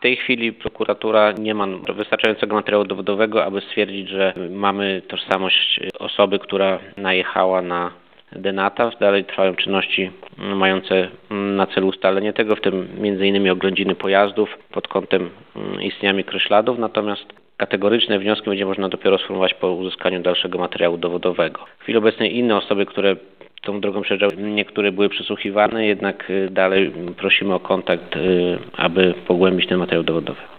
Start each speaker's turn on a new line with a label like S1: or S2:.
S1: tej chwili prokuratura nie ma wystarczającego materiału dowodowego, aby stwierdzić, że mamy tożsamość osoby, która najechała na denata. Dalej trwają czynności mające na celu ustalenie tego, w tym m.in. oględziny pojazdów pod kątem istnienia mikrośladów, natomiast kategoryczne wnioski będzie można dopiero sformułować po uzyskaniu dalszego materiału dowodowego. W chwili obecnej inne osoby, które tą drogą przejeżdżały, niektóre były przesłuchiwane, jednak dalej prosimy o kontakt, aby pogłębić ten materiał dowodowy.